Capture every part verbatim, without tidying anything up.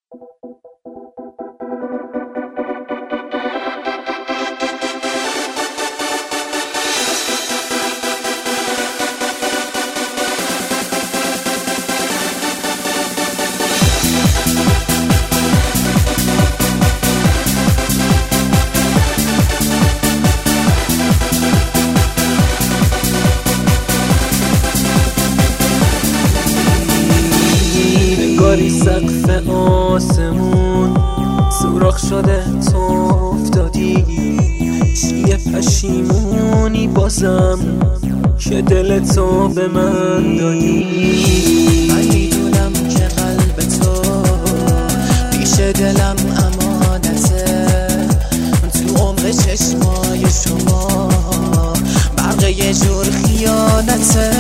انگاری سقف آسمون سوراخ شده تو افتادی، چیه پشیمونی بازم که دل تو به من دادی. من میدونم که قلب تو پیش دلم امانته، تو عمق چشمای شما برق یه جور خیانته.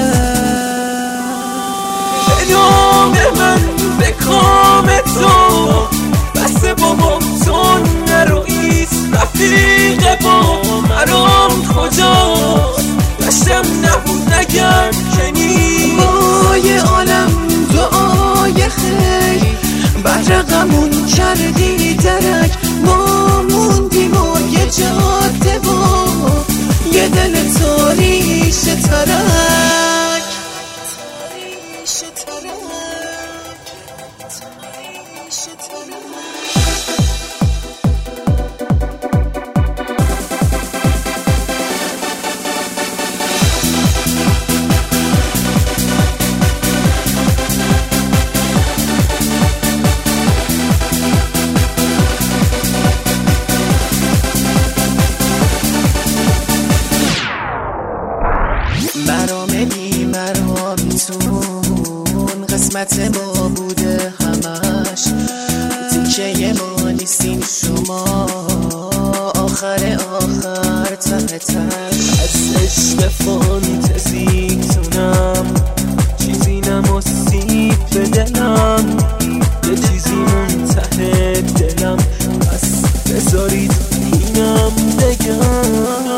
به نام من به کام تو بسه بابا تو نرو ایست، رفیق با مرام کجاست؟ داشتم نبود نگم که نیست. وای عالم دعای خیر برقمون کردی درک، ما موندیم و یه جاده و یه دل تاریش ترک. تاریش ترک تاریش ترک. مرام بی مرامتون قسمت ما بوده همش، تیکه ما نیستین شما آخر آخر ته تش. از عشق فانتزیتونم چیزی نماسید به دلم، یه چیزی منته دلم، پس بذارید اینم بگم.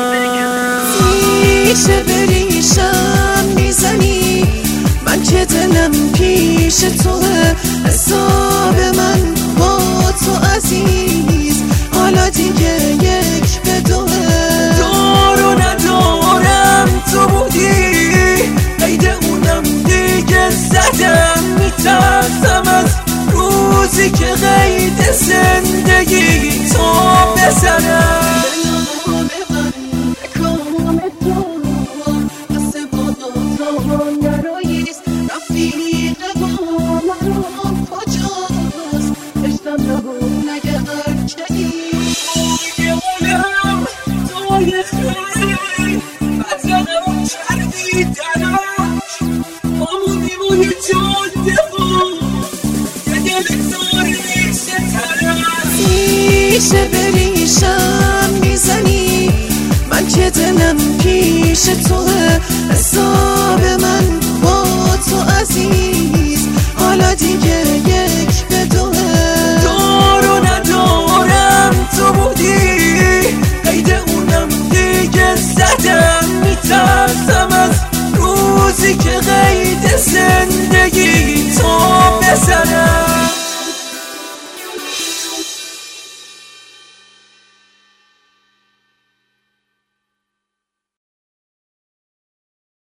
ریشه به ریشم میزنی، من که دلم پیش توه، حساب من با تو عزیز حالا دیگه یک به دوه. دارو ندارم تو بودی، قید اونم دیگه زدم، میترسم از روزی که قید زندگی تو بزنم. ریشه به ریشم میزنی، من که دلم پیش توه، حساب من با تو عزیز حالا دیگه یک به دوه. دارو ندارم تو بودی، قید اونم دیگه زدم، میترسم از روزی که قید زندگی تو بزنم.